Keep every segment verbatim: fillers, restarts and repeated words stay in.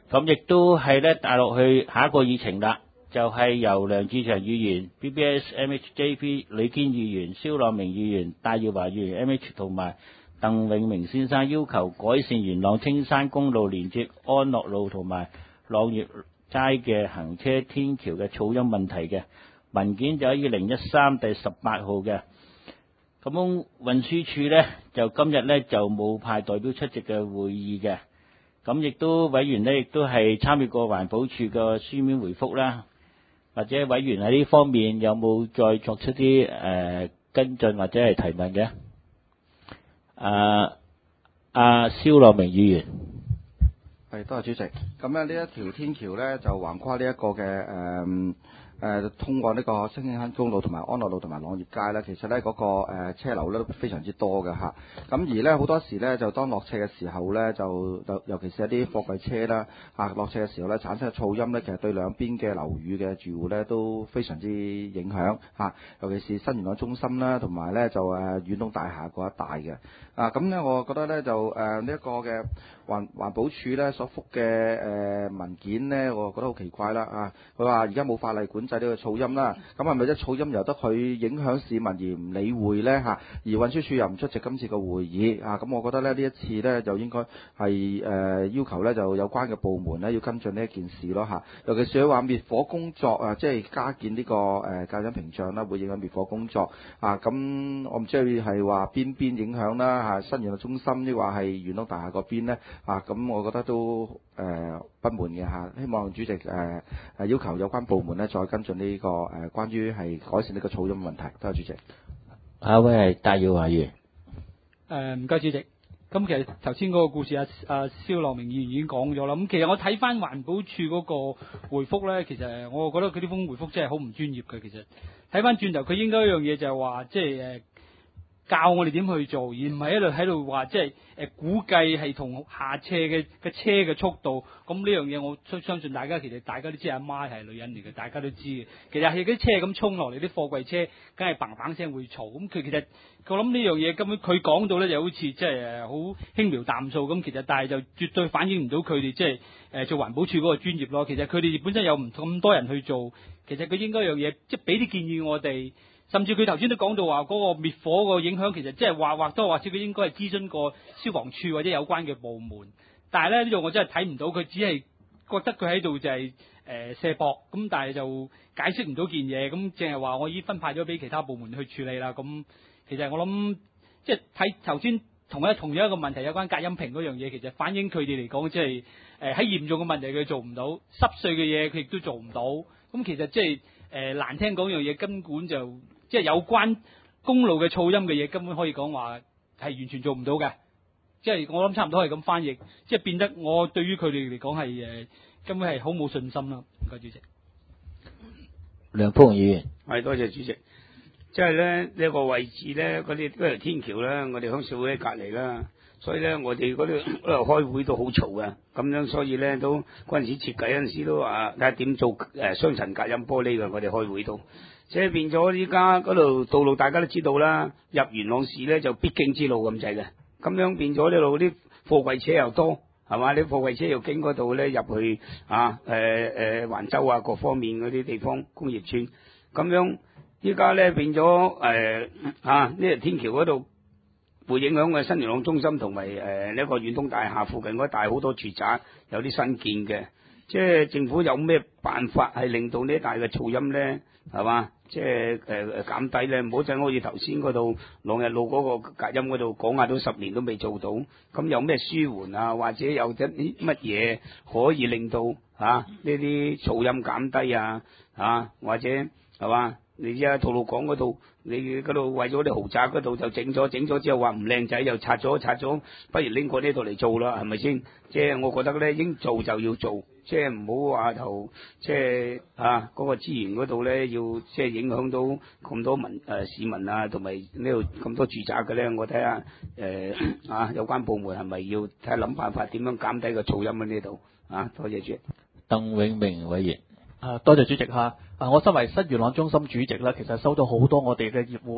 咁亦都係咧帶落去下一個議程啦，就係、是、由梁志祥議員、B B S M H J P 李堅議員、蕭樂明議員、戴耀華議員 M H 同埋鄧永明先生要求改善元朗青山公路連接安樂路同埋朗月齋嘅行車天橋嘅噪音問題嘅文件，就喺二零一三第十八號嘅。咁運輸署呢，就今日呢，就冇派代表出席嘅會議嘅。咁亦都委員呢，亦都係參與過環保署嘅書面回覆啦。或者委員喺呢方面有冇再作出啲誒、呃、跟進或者係提問嘅？啊阿蕭樂明議員， 係多謝主席。咁咧呢一條天橋咧就橫跨呢一個嘅誒誒通過呢個星興公路同埋安樂路同埋朗業街咧，其實咧嗰、那個誒、呃、車流咧都非常之多嘅嚇。咁而咧好多時咧就當落斜嘅時候咧，就就尤其是一啲貨櫃車啦嚇落斜嘅時候咧產生嘅噪音咧，其實對兩邊嘅樓宇嘅住戶咧都非常之影響嚇。尤其是新元朗中心啦，同埋咧就誒遠東大廈嗰一帶嘅。啊咁咧，我覺得咧就誒呢一個嘅環環保署咧所覆嘅誒文件咧，我覺得好奇怪啦啊！佢話而家冇法例管制呢個噪音啦，咁係咪即係噪音由得佢影響市民而唔理會咧嚇？而運輸署又唔出席今次嘅會議啊？咁我覺得咧呢一次咧就應該係誒要求咧就有關嘅部門咧要跟進呢一件事咯嚇。尤其是佢話滅火工作啊，即係加建呢個誒隔音屏障啦，會影響滅火工作啊。咁我唔知佢係話邊邊影響啦。啊，新元朗中心抑或係元朗大廈嗰邊咧，啊，咁我覺得都誒、呃、不滿嘅嚇，希望主席誒誒、呃、要求有關部門咧再跟進呢、這個誒、呃、關於係改善呢個噪音問題。多謝主席。 下位係戴耀華議員。 誒唔該主席。咁其實頭先嗰個故事啊啊蕭樂明議員已經講咗啦。咁其實我睇翻環保署嗰個回覆咧，其實我覺得佢呢封回覆真係好唔專業嘅。其實睇翻轉頭，佢應該一樣嘢就係話，即係誒。教我哋點去做，而唔係喺度喺度話，即係誒估計係同下斜嘅嘅車嘅速度。咁呢樣嘢我相信大家其實大家都知，阿媽係女人嚟嘅，大家都知嘅。其實係啲車咁衝落嚟，啲貨櫃車梗係嘭嘭聲會嘈。咁佢其實我諗呢樣嘢根本佢講到咧就好似即係誒好輕描淡數咁，其實但係就絕對反映唔到佢哋即係誒做環保署嗰個專業咯。其實佢哋本身有唔咁多人去做，其實佢應該有樣嘢即係俾啲建議我哋。甚至佢頭先都講到話嗰個滅火個影響，其實即係話或多或少佢應該係諮詢過消防處或者有關嘅部門。但係咧呢度我真係睇唔到，佢只係覺得佢喺度就係誒卸膊，咁但係就解釋唔到件嘢，咁淨係話我已經分派咗俾其他部門去處理啦。咁其實我諗即係睇頭先同一同樣一個問題有關隔音屏嗰樣嘢，其實反映佢哋嚟講即係誒喺嚴重嘅問題佢做唔到，濕碎嘅嘢佢亦都做唔到。咁其實即係誒難聽講樣嘢根本就。即係有關公路嘅噪音嘅嘢，根本可以講話係完全做唔到嘅。即係我諗差唔多係咁翻譯，即係變得我對於佢哋嚟講係誒根本係好冇信心啦。唔該主席。 梁福雄議員， 係多謝主席。即係咧呢一、這個位置咧，嗰啲嗰條天橋咧，我哋響社會喺隔離啦，所以咧我哋嗰度嗰度開會都好嘈嘅。咁樣所以咧都嗰陣時設計嗰陣時都話睇下點做誒雙層隔音玻璃嘅，我哋開會都。即係變咗依家嗰度道路大家都知道啦，入元朗市咧就必經之路咁滯嘅，咁樣變咗呢度啲貨櫃車又多，係嘛？啲貨櫃車又經嗰度咧入去啊誒誒環州啊各方面嗰啲地方工業村，咁樣依家咧變咗誒啊呢條天橋嗰度會影響嘅新元朗中心同埋誒呢一個遠東大廈附近嗰帶好多住宅有啲新建嘅，即係政府有咩辦法係令到呢一帶嘅噪音咧係嘛？即係誒誒減低咧，唔好整好似頭先嗰度朗日路嗰個隔音嗰度講下都十年都未做到，咁有咩舒緩啊？或者有啲乜嘢可以令到啊呢啲噪音減低啊？啊或者係嘛？你知啊，吐露港嗰度，你嗰度為咗啲豪宅嗰度就整咗，整咗之後話唔靚仔又拆咗，拆咗不如拎過呢度嚟做啦，係咪先？即係我覺得咧，應做就要做。即係唔好話頭，即係啊嗰、那個資源嗰度咧，要即係影響到咁多民誒、呃、市民啊，同埋呢度咁多住宅嘅咧，我睇下誒啊有關部門係咪要睇下諗辦法點樣減低個噪音喺呢度啊？多謝主席。 鄧永明委員。 啊，多謝主席嚇。啊，我身為新元朗中心主席咧，其實收到好多我哋嘅業戶咧，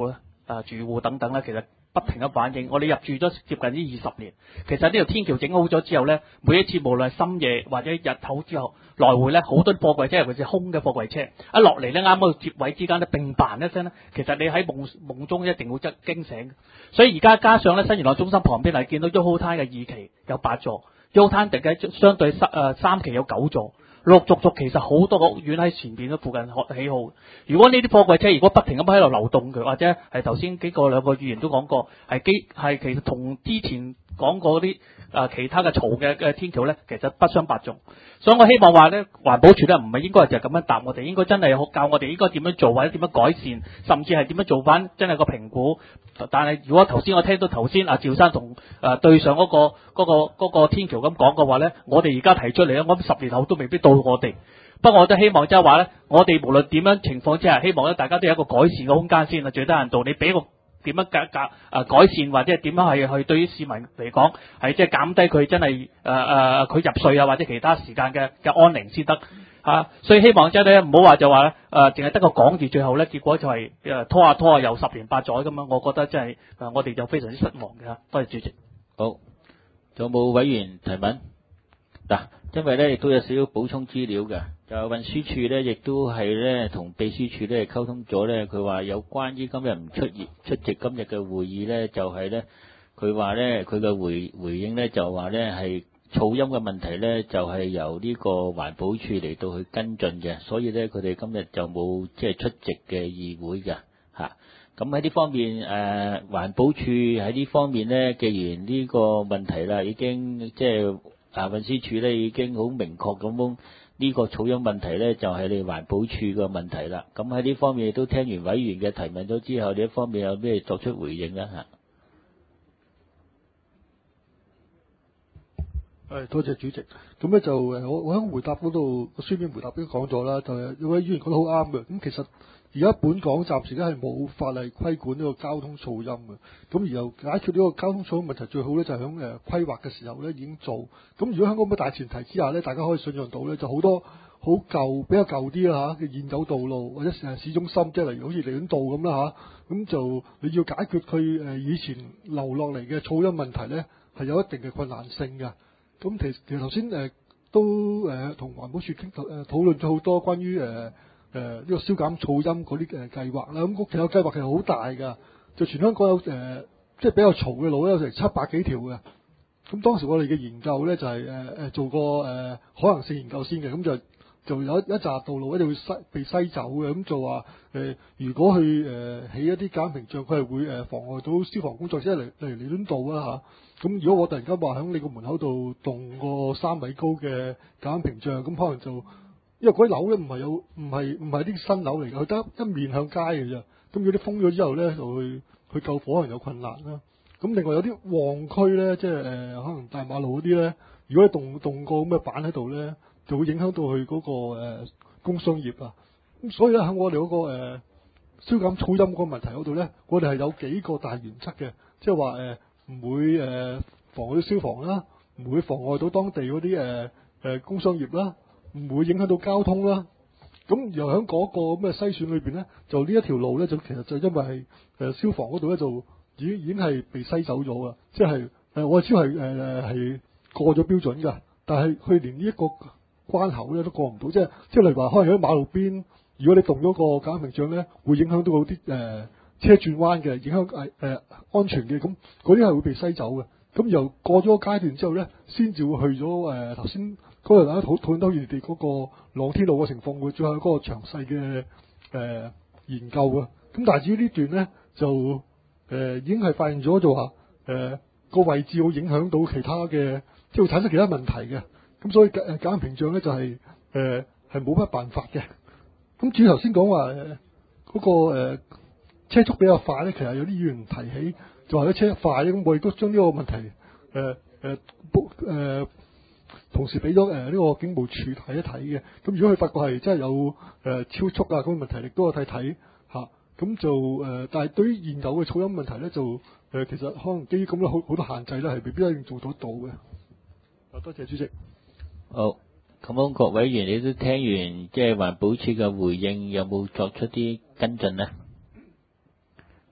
啊住戶等等咧，其實不停咁反映，我哋入住咗接近呢二十年，其實呢條天橋整好咗之後咧，每一次無論係深夜或者日頭之後來回咧，好多貨櫃車尤其是空嘅貨櫃車一落嚟咧，啱啱接位之間咧，並嘭一聲咧，其實你喺夢夢中一定會則驚醒。所以而家加上咧，新元朗中心旁邊係見到 Yoho Town 嘅二期有八座 ，Yoho Town 迪嘅相對三誒三期有九座。陸陸續續其實好多個屋苑喺前邊嘅附近起好。如果呢啲貨櫃車如果不停咁喺度流動嘅，或者係頭先幾個兩個議員都講過，係基係其實同之前講過嗰啲誒其他嘅嘈嘅嘅天橋咧，其實不相伯仲。所以我希望話咧，環保署咧唔係應該就係咁樣答我哋，應該真係好教我哋應該點樣做，或者點樣改善，甚至係點樣做翻真係個評估。但係如果頭先我聽到頭先阿趙生同誒對上嗰、嗰個嗰、嗰個嗰個天橋咁講嘅話咧，我哋而家提出嚟咧，我諗十年後都未必到我哋。不過我都希望即係話咧，我哋無論點樣情況之下，希望咧大家都有一個改善嘅空間先啊，最低限度你俾個點樣格格啊改善，或者係點樣係去對於市民嚟講係即係減低佢真係誒誒佢入睡啊或者其他時間嘅嘅安寧先得嚇。所以希望即係咧唔好話就話咧誒淨係得個講字，最後咧結果就係、是、誒拖下拖下又十年八載咁樣，我覺得真係誒我哋就非常之失望嘅嚇。多謝主席。 好，仲有冇委員提問？嗱，因為咧亦都有少少補充資料嘅，就運輸署咧亦都係咧同秘書處咧溝通咗咧，佢話有關於今日唔出席出席今日嘅會議咧，就係咧佢話咧佢嘅回回應咧就話咧係噪音嘅問題咧就係由呢個環保署嚟到去跟進嘅，所以咧佢哋今日就冇即係出席嘅議會嘅嚇。咁喺呢方面誒、呃、環保署喺呢方面咧，既然呢個問題啦已經即係。啊！運輸署咧已經好明確咁，呢個噪音問題咧就係你環保署嘅問題啦。咁喺呢方面亦都聽完委員嘅提問咗之後，呢一方面有咩作出回應咧嚇？ 係多謝主席。咁咧就誒，我我喺回答嗰度個書面回答都講咗啦，就係有位議員講得好啱嘅。咁其實而家本港暫時咧係冇法例規管呢個交通噪音嘅，咁而又解決呢個交通噪音問題最好咧就係喺誒規劃嘅時候咧已經做。咁如果喺咁嘅大前提之下咧，大家可以想象到咧，就好多好舊比較舊啲啦嚇嘅現有道路或者誒市中心，即係例如好似彌敦道咁啦嚇，咁就你要解決佢誒以前留落嚟嘅噪音問題咧，係有一定嘅困難性嘅。咁其實其實頭先誒都誒同環保署傾誒討論咗好多關於誒。呃誒呢、呃這個消減噪音嗰啲誒計劃啦，咁、那、其實個計劃其實好大㗎，就全香港有誒、呃、即係比較嘈嘅路咧有成七百幾條嘅。咁當時我哋嘅研究咧就係誒誒做個誒、呃、可能性研究先嘅，咁就就有一一紮道路一定會篩被篩走嘅，咁就話誒、呃、如果去誒、呃、起一啲隔音屏障，佢係會誒妨礙到消防工作，即係例例如彌敦道啦嚇。咁、啊、如果我突然間話喺你個門口度棟個三米高嘅隔音屏障，咁可能就因為嗰啲樓咧唔係有唔係唔係啲新樓嚟嘅，佢得一面向街嘅啫。咁如果啲封咗之後咧，就去去救火可能有困難啦。咁另外有啲旺區咧，即係誒、呃、可能大馬路嗰啲咧，如果你棟棟個咁嘅板喺度咧，就會影響到佢嗰、那個、呃、工商業啊。咁所以咧喺我哋嗰、那個誒、呃、消減噪音嗰個問題嗰度咧，我哋係有幾個大原則嘅，即係話誒唔會誒、呃、妨礙到消防啦，唔會妨礙到當地嗰啲誒誒工商業啦。唔會影響到交通啦，咁又喺嗰個咁嘅篩選裏邊咧，就呢一條路咧，就其實就因為係誒消防嗰度咧，就已經已經係被篩走咗噶，即係誒我知係誒係過咗標準㗎，但係佢連呢一個關口咧都過唔到，即係即係例如話可能喺馬路邊，如果你動咗個隔音屏障咧，會影響到嗰啲誒車轉彎嘅，影響誒誒、呃、安全嘅，咁嗰啲係會被篩走嘅。咁由過咗個階段之後咧，先至會去咗誒頭先嗰日大家討討論到原地嗰個朗天路嘅情況，會最後嗰個詳細嘅誒研究啊。咁但係至於呢段咧，就誒、呃、已經係發現咗就話誒個位置會影響到其他嘅，即係會產生其他問題嘅。咁所以誒隔音屏障咧就係誒係冇乜辦法嘅。咁至於頭先講話誒嗰個誒、呃、車速比較快咧，其實有啲議員提起。就話啲車快咧，咁我亦都將呢個問題誒誒誒同時俾咗誒呢個警務處睇一睇嘅。咁如果佢發覺係真係有誒、呃、超速啊咁嘅問題，亦都有睇睇嚇。咁、啊、就誒、呃，但係對於現有嘅噪音問題咧，就誒、呃、其實可能基於咁多好好多限制咧，係未必一定做得到嘅。啊，多謝主席。 好，咁樣各委員你都聽完即係環保署嘅回應，有冇作出啲跟進呢？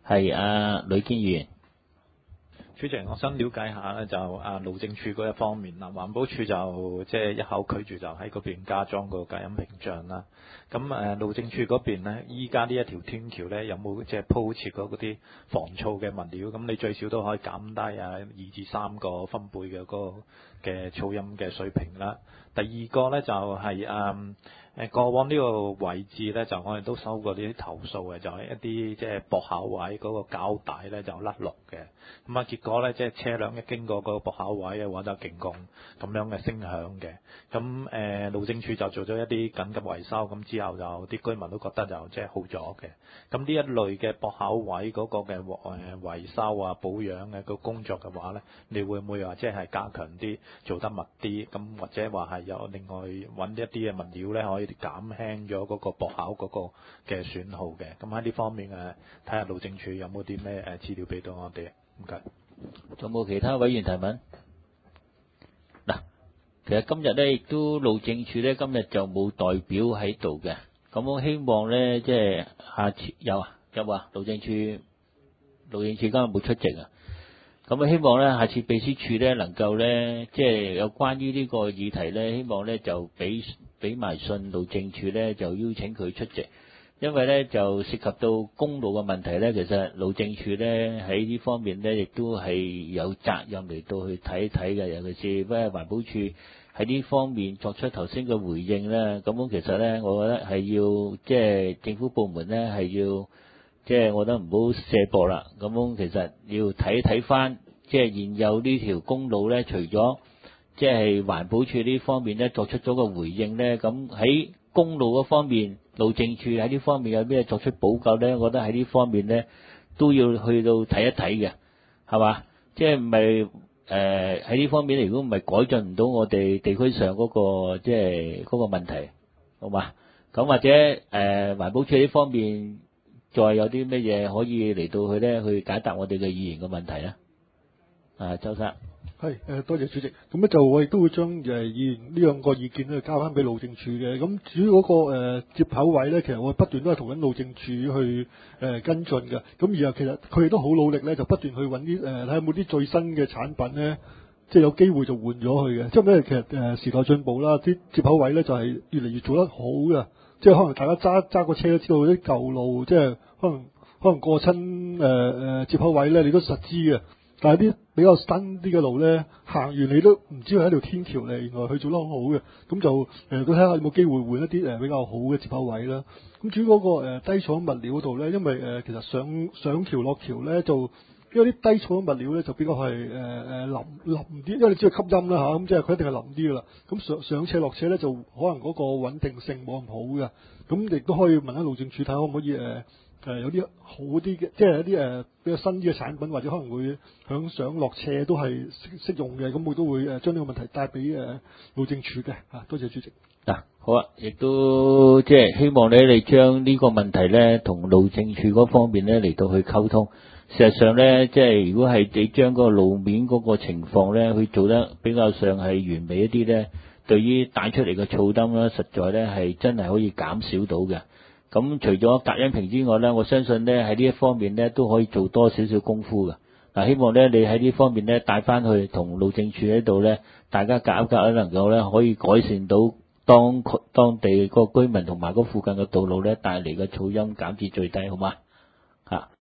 係阿呂堅議員。 主席，我想了解下咧，就啊路政署嗰一方面啦，環保署就即係一口拒絕就喺嗰邊加裝個隔音屏障啦。咁誒路政署嗰邊咧，依家呢一條天橋咧有冇即係鋪設過嗰啲防噪嘅物料？咁你最少都可以減低啊二至三個分貝嘅嗰個嘅噪音嘅水平啦。第二個咧就係誒誒過往呢個位置咧，就我哋都收過啲投訴嘅，就係、是、一啲即係駁口位嗰個膠帶咧就甩落嘅。咁啊結果咧即係車輛一經過嗰個駁口位嘅話就勁共咁樣嘅聲響嘅。咁誒、呃、路政署就做咗一啲緊急維修，咁之後就啲居民都覺得就即係好咗嘅。咁呢一類嘅駁口位嗰個嘅誒維修啊保養嘅個工作嘅話咧，你會唔會話即係加強啲做得密啲？咁或者話係有另外揾一啲嘅物料咧，可以減輕咗嗰個駁口嗰個嘅損耗嘅。咁喺呢方面誒，睇下路政署有冇啲咩誒資料俾到我哋。唔該。 仲有冇其他委員提問？嗱，其實今日咧亦都路政署咧今日就冇代表喺度嘅。咁我希望咧即係下次有啊有啊路政署路政署今日冇出席啊。咁啊希望咧下次秘書處咧能夠咧即係有關於呢個議題咧，希望咧就俾俾埋信路政署咧就邀請佢出席。因為咧就涉及到公路嘅問題咧，其實路政署咧喺呢方面咧亦都係有責任嚟到去睇一睇嘅，尤其是咩環保署喺呢方面作出頭先嘅回應咧。咁樣其實咧，我覺得係要即係政府部門咧係要即係我覺得唔好卸膊啦。咁樣其實要睇睇翻即係現有呢條公路咧，除咗即係環保署呢方面咧作出咗個回應咧，咁喺公路嗰方面，路政署喺呢方面有咩作出補救咧？我覺得喺呢方面咧都要去到睇一睇嘅，係嘛？即係唔係誒喺呢方面，如果唔係改進唔到我哋地區上嗰個即係嗰個問題，好嘛？咁或者誒環保署呢方面再有啲咩嘢可以嚟到去咧去解答我哋嘅議員嘅問題咧？啊，周生。 係誒，多謝主席。咁咧就我亦都會將誒議員呢兩個意見咧交翻俾路政署嘅。咁至於嗰個誒接口位咧，其實我不斷都係同緊路政署去誒跟進嘅。咁然後其實佢哋都好努力咧，就不斷去揾啲誒睇下有冇啲最新嘅產品咧，即係有機會就換咗佢嘅。即係咩？其實誒時代進步啦，啲接口位咧就係越嚟越做得好嘅。即係可能大家揸揸個車都知道啲舊路，即係可能可能過親誒誒接口位咧，你都實知嘅。但係啲比較新啲嘅路咧，行完你都唔知係一條天橋嚟，原來佢做得好好嘅，咁就誒都睇下有冇機會換一啲誒比較好嘅接口位啦。咁至於嗰個誒低噪物料嗰度咧，因為誒其實上上橋落橋咧，就因為啲低噪物料咧就比較係誒誒腍腍啲，因為你知道吸音啦嚇，咁即係佢一定係腍啲噶啦。咁上上斜落斜咧就可能嗰個穩定性冇咁好嘅，咁亦都可以問下路政署睇可唔可以誒。呃誒、呃、有啲好啲嘅，即係有啲誒、呃、比較新啲嘅產品，或者可能會響上落斜都係適適用嘅，咁我都會誒將呢個問題帶俾誒路政署嘅嚇。多謝主席。 嗱、啊，好啊，亦都即係希望咧，你將呢個問題咧同路政署嗰方面咧嚟到去溝通。事實上咧，即係如果係你將嗰個路面嗰個情況咧，去做得比較上係完美一啲咧，對於帶出嚟嘅噪音咧，實在咧係真係可以減少到嘅。咁除咗隔音屏之外咧，我相信咧喺呢一方面咧都可以做多少少功夫嘅。嗱，希望咧你喺呢方面咧帶翻去同路政署喺度咧，大家夾一夾咧，能夠咧可以改善到當當地個居民同埋嗰附近嘅道路咧帶嚟嘅噪音減至最低，好嗎？嚇！